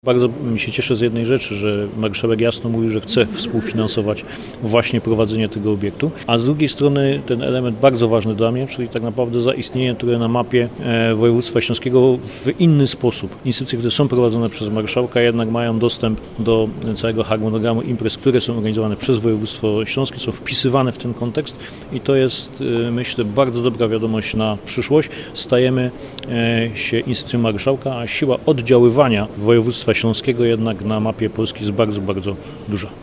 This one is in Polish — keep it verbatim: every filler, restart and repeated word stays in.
Bardzo się cieszę z jednej rzeczy, że marszałek jasno mówił, że chce współfinansować właśnie prowadzenie tego obiektu, a z drugiej strony ten element bardzo ważny dla mnie, czyli tak naprawdę zaistnienie tutaj na mapie województwa śląskiego w inny sposób. Instytucje, które są prowadzone przez marszałka, jednak mają dostęp do całego harmonogramu imprez, które są organizowane przez województwo śląskie, są wpisywane w ten kontekst i to jest, myślę, bardzo dobra wiadomość na przyszłość. Stajemy się instytucją marszałka, a siła oddziaływania województwa śląskiego jednak na mapie Polski jest bardzo, bardzo duża.